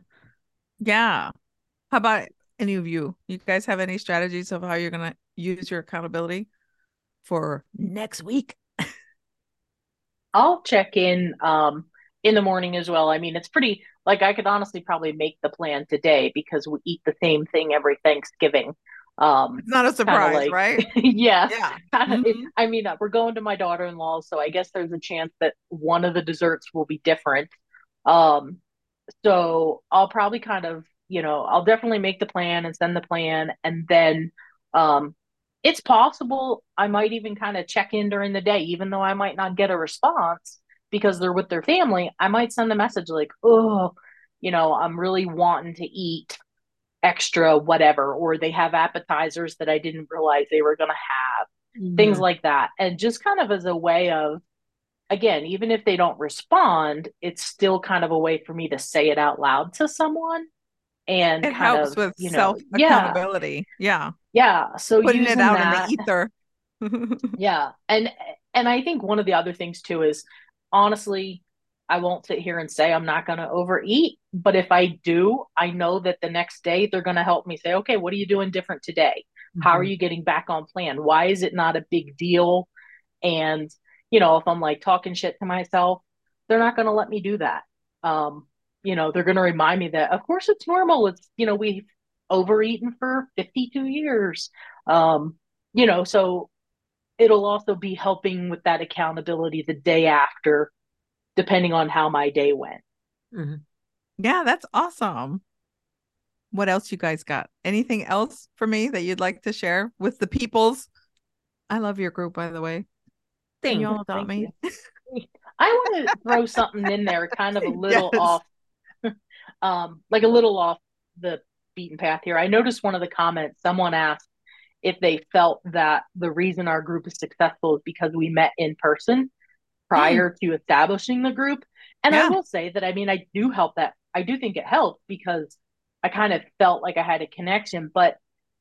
Yeah. How about any of you? You guys have any strategies of how you're going to use your accountability for next week?
I'll check in um in the morning as well. I mean, it's pretty like I could honestly probably make the plan today because we eat the same thing every Thanksgiving. Um,
It's not a
kind of
surprise,
like
right?
yeah.
Yeah.
Kinda, it,
Hmm.
I mean, uh, we're going to my daughter-in-law, so I guess there's a chance that one of the desserts will be different. Um, so I'll probably kind of, you know, I'll definitely make the plan and send the plan, and then um, it's possible I might even kind of check in during the day, even though I might not get a response because they're with their family. I might send a message like, oh, you know, I'm really wanting to eat extra whatever, or they have appetizers that I didn't realize they were going to have, things
Mhm.
like that. And just kind of as a way of, again, even if they don't respond, it's still kind of a way for me to say it out loud to someone and
It
kind
helps
of,
with
you know,
self
yeah,
accountability. Yeah.
yeah. So
Putting it
using
out in the
that,
ether.
yeah. And and I think one of the other things too is honestly, I won't sit here and say I'm not going to overeat, but if I do, I know that the next day they're going to help me say, "Okay, what are you doing different today? How are
Mhm.
you getting back on plan? Why is it not a big deal?" And, you know, if I'm like talking shit to myself, they're not going to let me do that. Um, you know, they're going to remind me that, of course, it's normal. It's, you know, we've overeaten for fifty-two years. Um, you know, so it'll also be helping with that accountability the day after, depending on how my day went.
Mhm.
Yeah, that's awesome. What else you guys got? Anything else for me that you'd like to share with the peoples? I love your group, by the way. Can you
Thanks.
all adopt
Thank
me?
you. I want to throw something in there, kind of a little
Yes.
off, um, like a little off the beaten path here. I noticed one of the comments, someone asked if they felt that the reason our group is successful is because we met in person
Mm,
prior to establishing the group. And I
yeah.
will say that, I mean, I do help that. I do think it helped because I kind of felt like I had a connection. But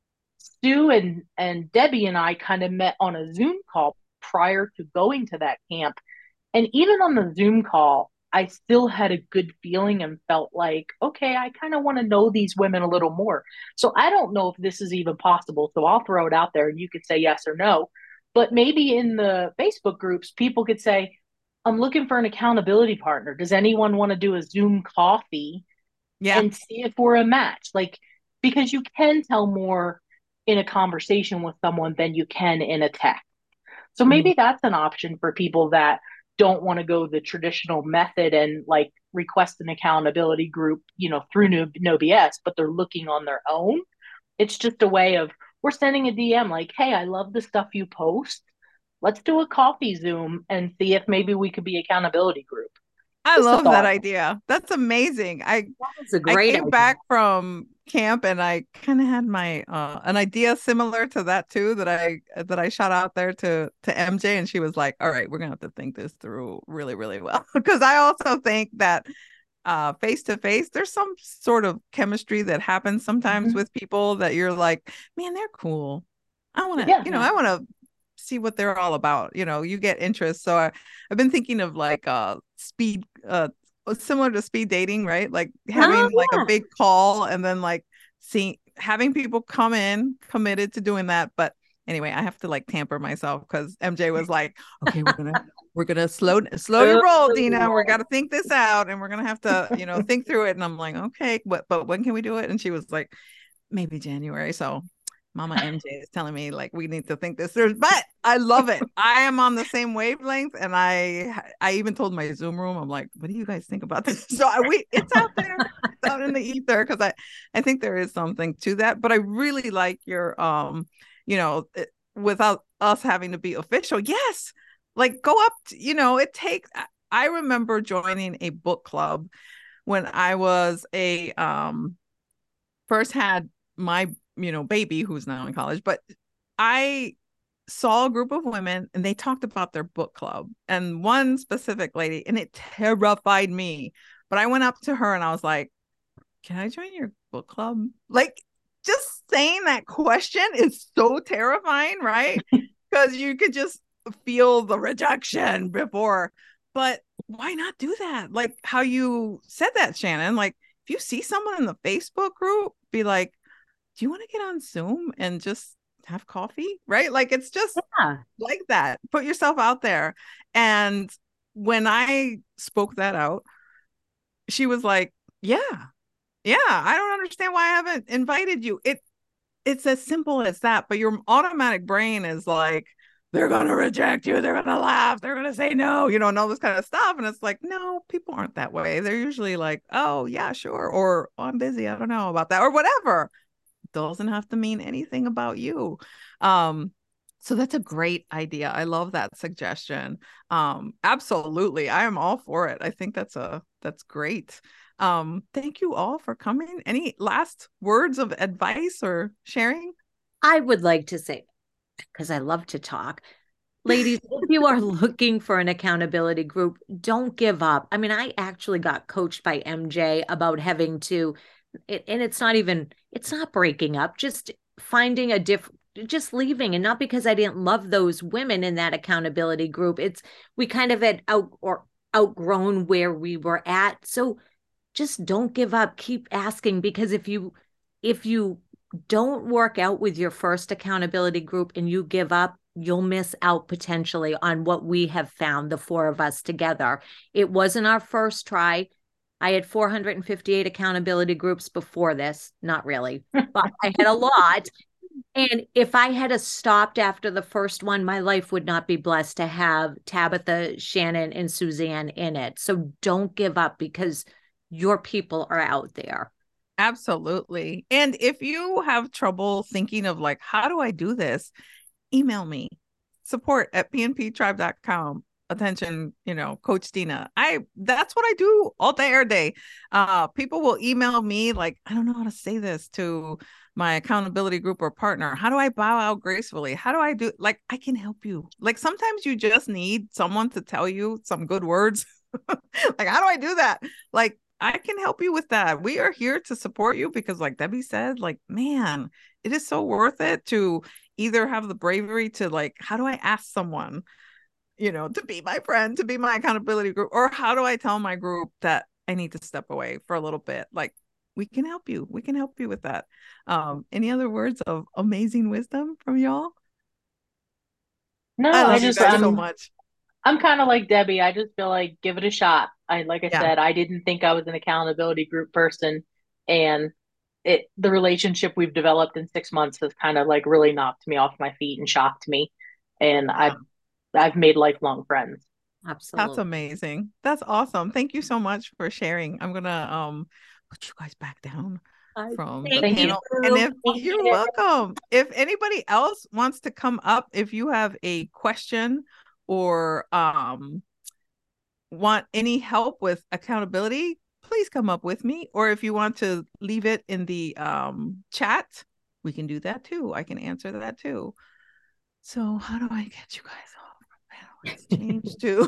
Stu and, and Debbie and I kind of met on a Zoom call prior to going to that camp. And even on the Zoom call, I still had a good feeling and felt like, okay, I kind of want to know these women a little more. So I don't know if this is even possible. So I'll throw it out there and you could say yes or no. But maybe in the Facebook groups, people could say, I'm looking for an accountability partner. Does anyone want to do a Zoom coffee
Yeah.
and see if we're a match? Like, because you can tell more in a conversation with someone than you can in a text. So
Mhm.
maybe that's an option for people that don't want to go the traditional method and like request an accountability group, you know, through no, no B S, but they're looking on their own. It's just a way of we're sending a D M like, hey, I love the stuff you post. Let's do a coffee Zoom and see if maybe we could be accountability group.
I
Just a
love that
thought.
idea. That's amazing. I
That was a
I
great
came
idea.
back from camp and I kind of had my uh an idea similar to that too that I that I shot out there to to M J and she was like, "All right, we're going to have to think this through really really well." Because I also think that uh face to face there's some sort of chemistry that happens sometimes
Mm-hmm.
with people that you're like, "Man, they're cool. I want to,
Yeah.
you know, I want to see what they're all about." You know, you get interest. So I, I've been thinking of like uh speed uh similar to speed dating, right? Like
Oh,
having like a
yeah.
big call and then like seeing having people come in committed to doing that. But anyway, I have to like tamper myself because M J was like, okay, we're gonna we're gonna slow slow your roll, Dina. We gotta think this out and we're gonna have to, you know, think through it. And I'm like, okay, but but when can we do it? And she was like, maybe January. So Mama M J is telling me like we need to think this through, but I love it. I am on the same wavelength, and I I even told my Zoom room, I'm like, what do you guys think about this? So I, we it's out there, it's out in the ether because I I think there is something to that. But I really like your um, you know, it, without us having to be official. Yes, like go up. To, you know, it takes. I remember joining a book club when I was a um first had my you know baby who's now in college, but I saw a group of women and they talked about their book club and one specific lady and it terrified me, but I went up to her and I was like, can I join your book club? Like just saying that question is so terrifying, right? Because you could just feel the rejection before, but why not do that? Like how you said that, Shannon, like if you see someone in the Facebook group, be like, do you want to get on Zoom and just have coffee? Right? Like it's just
Yeah.
like that. Put yourself out there. And when I spoke that out, she was like, yeah, yeah, I don't understand why I haven't invited you. It it's as simple as that, but your automatic brain is like, they're gonna reject you, they're gonna laugh, they're gonna say no, you know, and all this kind of stuff. And it's like, no, people aren't that way. They're usually like, oh yeah, sure, or oh, I'm busy, I don't know about that, or whatever. It doesn't have to mean anything about you. Um, so that's a great idea. I love that suggestion. Um, absolutely. I am all for it. I think that's a that's great. Um, thank you all for coming. Any last words of advice or sharing?
I would like to say, because I love to talk, ladies, if you are looking for an accountability group, don't give up. I mean, I actually got coached by M J about having to, it, and it's not even, it's not breaking up, just finding a different, just leaving. And not because I didn't love those women in that accountability group. It's, we kind of had out or outgrown where we were at. So just don't give up. Keep asking, because if you, if you don't work out with your first accountability group and you give up, you'll miss out potentially on what we have found, the four of us together. It wasn't our first try. I had four hundred fifty-eight accountability groups before this. Not really, but I had a lot. And if I had stopped after the first one, my life would not be blessed to have Tabitha, Shannon, and Suzanne in it. So don't give up, because your people are out there.
Absolutely. And if you have trouble thinking of like, how do I do this? Email me, support at p n p tribe dot com. Attention, you know, Coach Dina. I that's what I do all day, every day. Uh, people will email me like, I don't know how to say this to my accountability group or partner. How do I bow out gracefully? How do I do like I can help you. Like sometimes you just need someone to tell you some good words. Like, how do I do that? Like, I can help you with that. We are here to support you because, like Debbie said, like, man, it is so worth it to either have the bravery to like, how do I ask someone, you know, to be my friend, to be my accountability group, or how do I tell my group that I need to step away for a little bit? Like, we can help you. We can help you with that. Um, any other words of amazing wisdom from y'all?
No,
I love
I
you
just
guys
I'm
so much.
I'm kind of like Debbie. I just feel like give it a shot. I like I
Yeah.
said, I didn't think I was an accountability group person, and it the relationship we've developed in six months has kind of like really knocked me off my feet and shocked me, and I've I've made lifelong friends.
Absolutely.
That's amazing. That's awesome. Thank you so much for sharing. I'm gonna um put you guys back down from the
Thank
you.
panel. And if
Thank
you're
you.
welcome, if anybody else wants to come up, if you have a question or um want any help with accountability, please come up with me. Or if you want to leave it in the um chat, we can do that too. I can answer that too. So how do I get you guys off from panel? Let's change to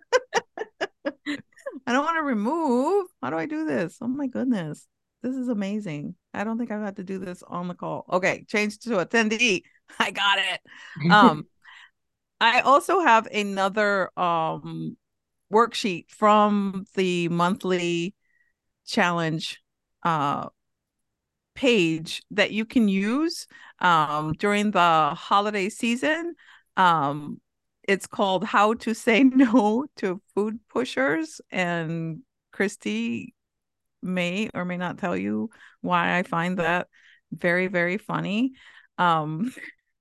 I don't want to remove. How do I do this? Oh my goodness. This is amazing. I don't think I've had to do this on the call. Okay, change to attendee. I got it. Um, I also have another um worksheet from the monthly challenge uh page that you can use um during the holiday season. Um it's called How to Say No to Food Pushers, and Christy may or may not tell you why I find that very, very funny. Um,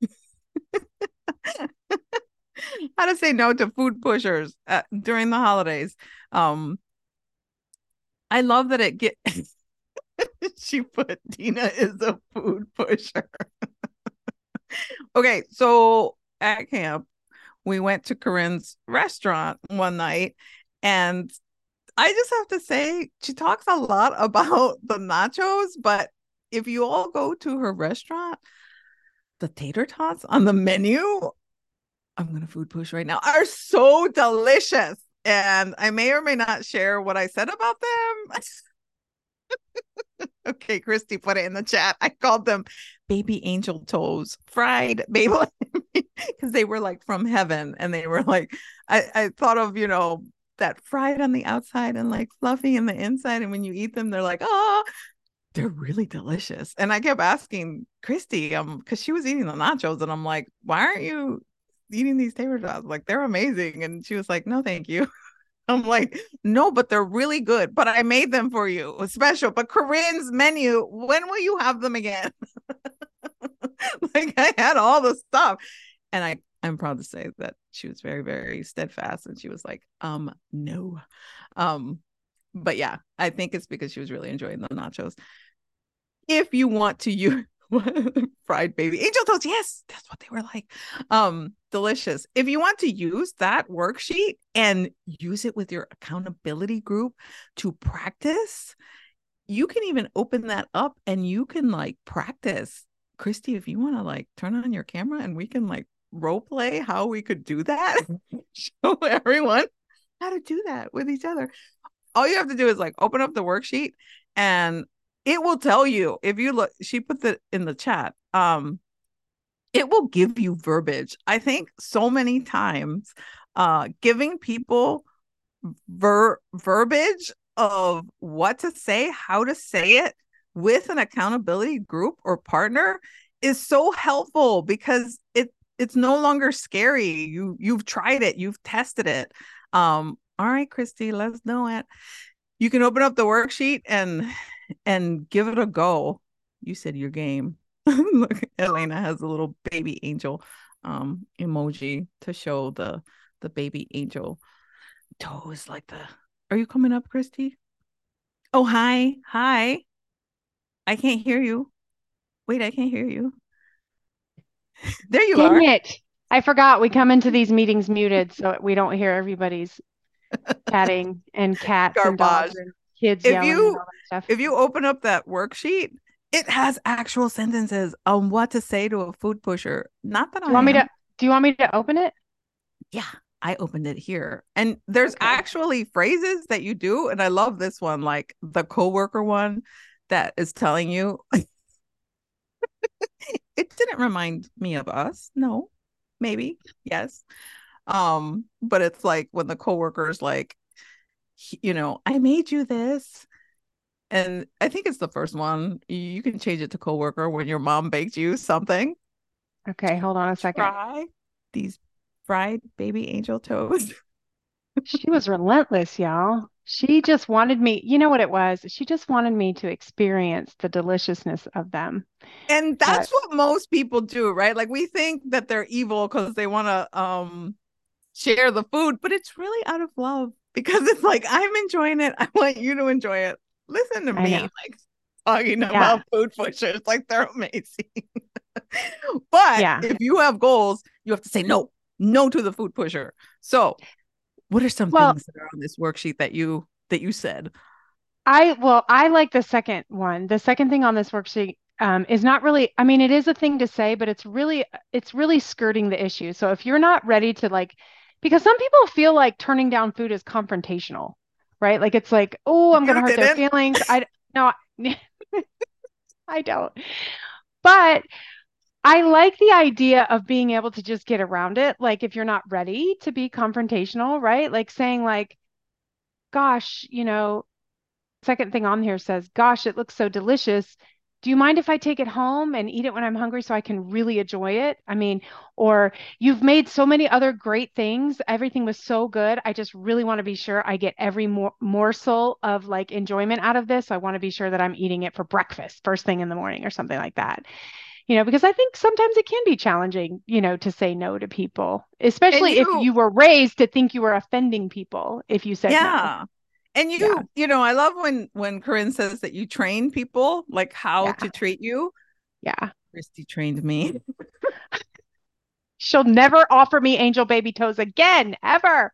how to say no to food pushers uh, during the holidays. Um, I love that it get. She put Dina is a food pusher. Okay, so at camp, we went to Corinne's restaurant one night, and I just have to say, she talks a lot about the nachos, but if you all go to her restaurant, the tater tots on the menu, I'm going to food push right now, are so delicious. And I may or may not share what I said about them. Okay, Christy put it in the chat. I called them baby angel toes, fried baby, because they were like from heaven. And they were like, I, I thought of, you know, that fried on the outside and like fluffy in the inside. And when you eat them, they're like, oh, they're really delicious. And I kept asking Christy, um, because she was eating the nachos, and I'm like, why aren't you eating these tater tots? Like, they're amazing. And she was like, no, thank you. I'm like, no, but they're really good. But I made them for you, special. But Corinne's menu, when will you have them again? Like I had all the stuff. And I, I'm proud to say that she was very, very steadfast. And she was like, um, no. Um, but yeah, I think it's because she was really enjoying the nachos. If you want to use fried baby angel toast, yes, that's what they were like. Um, delicious. If you want to use that worksheet and use it with your accountability group to practice, you can even open that up and you can like practice. Christy, if you want to like turn on your camera and we can like role play how we could do that, show everyone how to do that with each other. All you have to do is like open up the worksheet and it will tell you. If you look, she put it in the chat. Um, it will give you verbiage. I think so many times, uh, giving people ver verbiage of what to say, how to say it with an accountability group or partner is so helpful because it it's no longer scary. You you've tried it, you've tested it. Um, all right, Christy, let's know it. You can open up the worksheet and and give it a go. You said your game. Look, Elena has a little baby angel um emoji to show the the baby angel toes like the. Are you coming up, Christy? Oh, hi. Hi. I can't hear you. Wait, I can't hear you. There you
Dang
are.
it. I forgot we come into these meetings muted so we don't hear everybody's chatting and cats and dogs
Garbage.
and kids
If
yelling and
you
all that stuff.
if you open up that worksheet, it has actual sentences on what to say to a food pusher. Not that
Do you
I
want me
am.
to do you want me to open it?
Yeah, I opened it here. And there's
Okay.
actually phrases that you do. And I love this one, like the coworker one that is telling you. It didn't remind me of us. No, maybe. Yes. Um, but it's like when the coworker's like, you know, I made you this. And I think it's the first one. You can change it to coworker when your mom baked you something.
Okay, hold on a second.
Try these fried baby angel toes.
She was relentless, y'all. She just wanted me, you know what it was? She just wanted me to experience the deliciousness of them.
And
But
that's what most people do, right? Like we think that they're evil because they want to um share the food, but it's really out of love because it's like I'm enjoying it. I want you to enjoy it. Listen to
I
me,
know.
like talking
Yeah.
about food pushers, like they're amazing. But
Yeah.
if you have goals, you have to say no, no to the food pusher. So, what are some
Well,
things that are on this worksheet that you that you said?
I well, I like the second one. The second thing on this worksheet um, is not really, I mean, it is a thing to say, but it's really it's really skirting the issue. So if you're not ready to like, because some people feel like turning down food is confrontational, right? Like it's like, oh, I'm gonna
You
hurt their
didn't.
feelings. I no, I don't. But I like the idea of being able to just get around it. Like if you're not ready to be confrontational, right? Like saying like, gosh, you know, second thing on here says, gosh, it looks so delicious. Do you mind if I take it home and eat it when I'm hungry so I can really enjoy it? I mean, or you've made so many other great things. Everything was so good. I just really want to be sure I get every mor morsel of like enjoyment out of this. I want to be sure that I'm eating it for breakfast, first thing in the morning or something like that. You know, because I think sometimes it can be challenging, you know, to say no to people,
And
especially if
you,
you were raised to think you were offending people if you said no.
yeah. And
Yeah.
you, you know, I love when when Corinne says that you train people like how
Yeah.
to treat you.
Yeah.
Christy trained me.
She'll never offer me angel baby toes again, ever.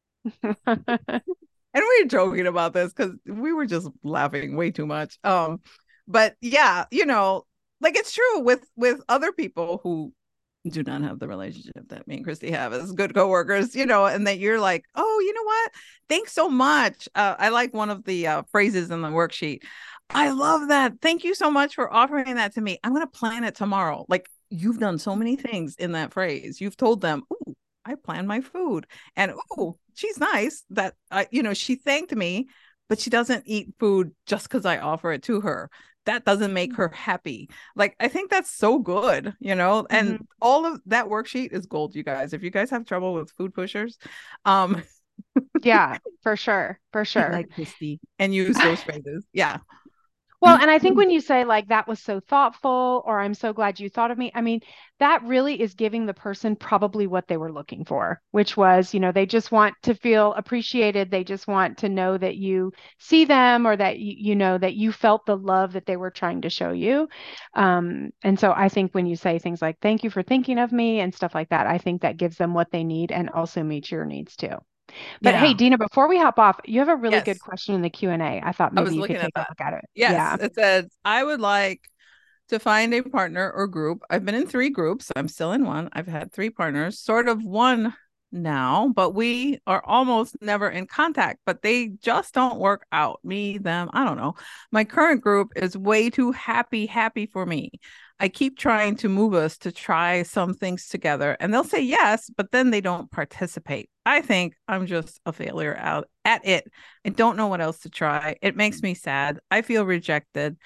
And we were joking about this because we were just laughing way too much. Um, but yeah, you know, like it's true with with other people who do not have the relationship that me and Christy have as good coworkers, you know, and that you're like, oh, you know what? Thanks so much. Uh, I like one of the uh, phrases in the worksheet. I love that. Thank you so much for offering that to me. I'm going to plan it tomorrow. Like you've done so many things in that phrase. You've told them, oh, I plan my food. And oh, she's nice that, I, you know, she thanked me, but she doesn't eat food just because I offer it to her. That doesn't make her happy. Like, I think that's so good, you know, and
Mhm.
all of that worksheet is gold, you guys. If you guys have trouble with food pushers, um,
Yeah, for sure. For
Be
sure.
like Christy and use those phrases. Yeah.
Well, and I think when you say like that was so thoughtful, or I'm so glad you thought of me, I mean, that really is giving the person probably what they were looking for, which was, you know, they just want to feel appreciated. They just want to know that you see them, or that you, you know, that you felt the love that they were trying to show you. Um, and so I think when you say things like, thank you for thinking of me and stuff like that, I think that gives them what they need and also meets your needs too. But hey,
Yeah.
Dina, before we hop off, you have a really good
Yes.
question in the Q and A. I thought
I was
maybe you could
looking at
take a
that.
look at it.
Yes.
Yeah.
It says, I would like to find a partner or group. I've been in three groups. I'm still in one. I've had three partners, sort of one now, but we are almost never in contact, but they just don't work out. Me, them, I don't know. My current group is way too happy, happy for me. I keep trying to move us to try some things together, and they'll say yes, but then they don't participate. I think I'm just a failure out at it. I don't know what else to try. It makes me sad. I feel rejected.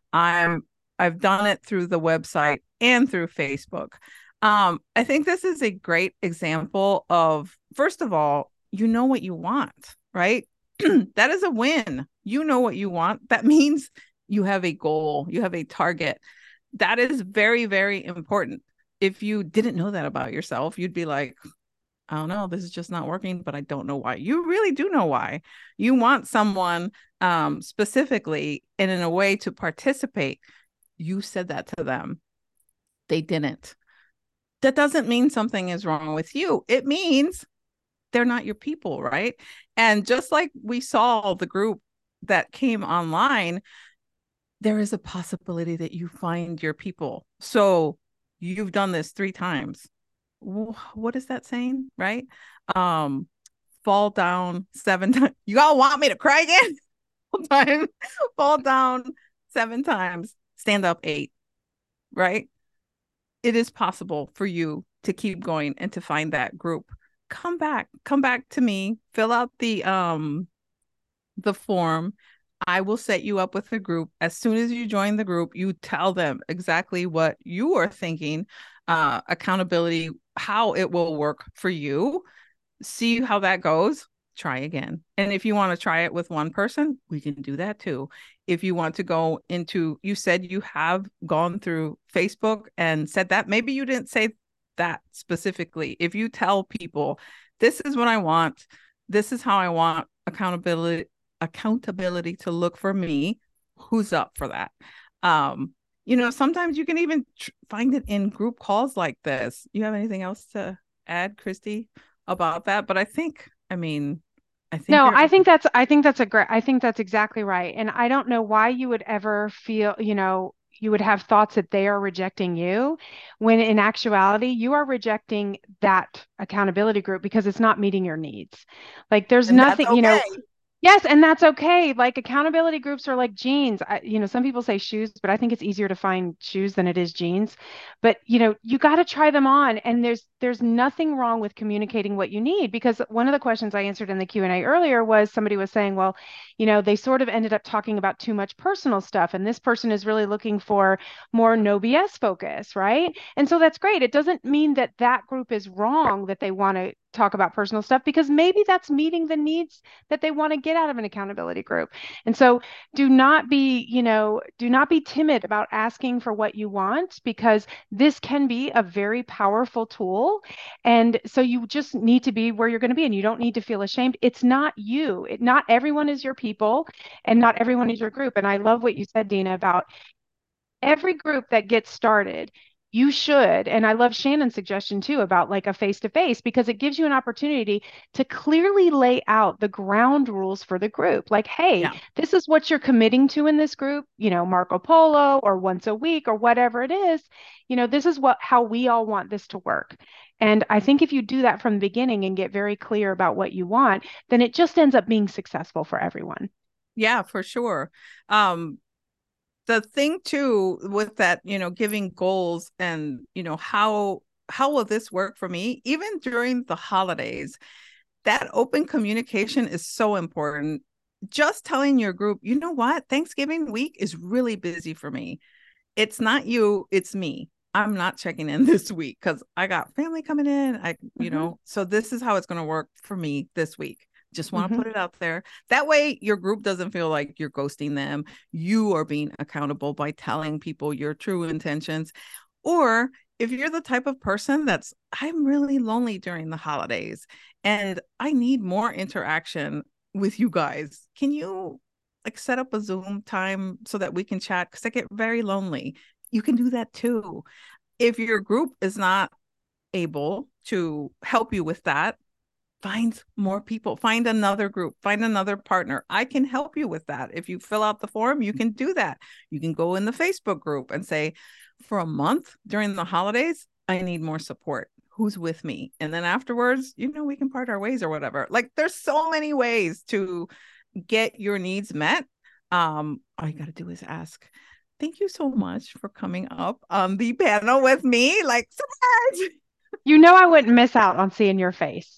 I'm I've done it through the website and through Facebook. Um, I think this is a great example of, first of all, you know what you want, right? That is a win. You know what you want. That means you have a goal, you have a target. That is very, very important. If you didn't know that about yourself, you'd be like, I don't know, this is just not working, but I don't know why. You really do know why. You want someone um, specifically and in a way to participate. You said that to them. They didn't. That doesn't mean something is wrong with you. It means they're not your people, right? And just like we saw the group that came online, there is a possibility that you find your people. So you've done this three times. What is that saying, right? Um, fall down seven times. You all want me to cry again? Time. Fall down seven times, stand up eight, right? It is possible for you to keep going and to find that group. Come back, come back to me, fill out the um the form. I will set you up with a group. As soon as you join the group, you tell them exactly what you are thinking, uh, accountability, how it will work for you. See how that goes. Try again. And if you want to try it with one person, we can do that too. If you want to go into, you said you have gone through Facebook and said that, maybe you didn't say that specifically. If you tell people, this is what I want, this is how I want accountability accountability to look for me, who's up for that? Um, you know, sometimes you can even tr- find it in group calls like this. You have anything else to add, Christy, about that? But I think, I mean, I think
No,
you're,
I think that's I think that's a great I think that's exactly right. And I don't know why you would ever feel, you know, you would have thoughts that they are rejecting you when in actuality you are rejecting that accountability group because it's not meeting your needs. Like there's
and that's
nothing, you know,
okay.
yes, and that's okay. Like accountability groups are like jeans. I, you know, some people say shoes, but I think it's easier to find shoes than it is jeans. But you know, you got to try them on, and there's there's nothing wrong with communicating what you need. Because one of the questions I answered in the Q and A earlier was somebody was saying, well, you know, they sort of ended up talking about too much personal stuff, and this person is really looking for more no B S focus, right? And so that's great. It doesn't mean that that group is wrong that they want to talk about personal stuff because maybe that's meeting the needs that they want to get out of an accountability group. And so do not be, you know, do not be timid about asking for what you want because this can be a very powerful tool. And so you just need to be where you're going to be and you don't need to feel ashamed. It's not you. It, not everyone is your people and not everyone is your group. And I love what you said, Dina, about every group that gets started, you should, and I love Shannon's suggestion too about like a face to face because it gives you an opportunity to clearly lay out the ground rules for the group. Like, hey,
Yeah.
this is what you're committing to in this group, you know, Marco Polo or once a week or whatever it is. You know, this is what how we all want this to work. And I think if you do that from the beginning and get very clear about what you want, then it just ends up being successful for everyone.
Yeah, for sure. Um, the thing too with that, you know, giving goals and, you know, how how will this work for me even during the holidays? That open communication is so important. Just telling your group, you know what, Thanksgiving week is really busy for me. It's not you, it's me. I'm not checking in this week because I got family coming in. I, you
Mhm.
know, so this is how it's going to work for me this week. Just want to
Mhm.
put it out there. That way your group doesn't feel like you're ghosting them. You are being accountable by telling people your true intentions. Or if you're the type of person that's, I'm really lonely during the holidays and I need more interaction with you guys, can you like set up a Zoom time so that we can chat? Because I get very lonely. You can do that too. If your group is not able to help you with that, find more people, find another group, find another partner. I can help you with that. If you fill out the form, you can do that. You can go in the Facebook group and say, for a month during the holidays, I need more support. Who's with me? And then afterwards, you know, we can part our ways or whatever. Like there's so many ways to get your needs met. Um, all you got to do is ask. Thank you so much for coming up on the panel with me. Like, surprise!
You know, I wouldn't miss out on seeing your face.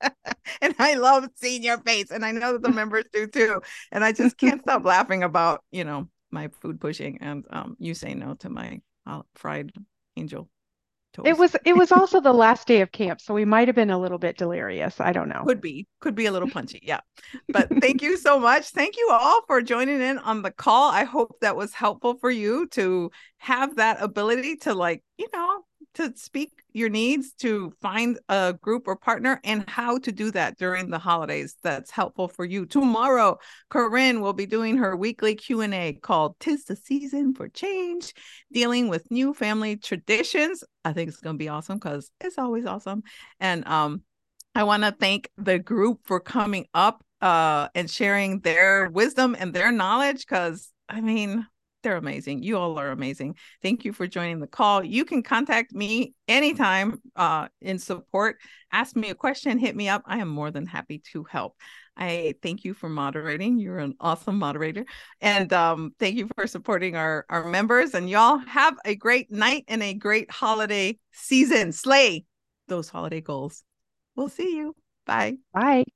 And I love seeing your face. And I know that the members do too. And I just can't stop laughing about, you know, my food pushing and um, you say no to my uh, fried angel toast.
It was it was also the last day of camp, so we might have been a little bit delirious. I don't know.
Could be, could be a little punchy. Yeah. But thank you so much. Thank you all for joining in on the call. I hope that was helpful for you to have that ability to, like, you know, to speak your needs, to find a group or partner, and how to do that during the holidays. That's helpful for you. Tomorrow, Corinne will be doing her weekly Q and A called "Tis the Season for Change," dealing with new family traditions. I think it's going to be awesome because it's always awesome. And um, I want to thank the group for coming up uh, and sharing their wisdom and their knowledge because, I mean, they're amazing. You all are amazing. Thank you for joining the call. You can contact me anytime uh, in support. Ask me a question, hit me up. I am more than happy to help. I thank you for moderating. You're an awesome moderator. And um, thank you for supporting our, our members. And y'all have a great night and a great holiday season. Slay those holiday goals. We'll see you. Bye.
Bye.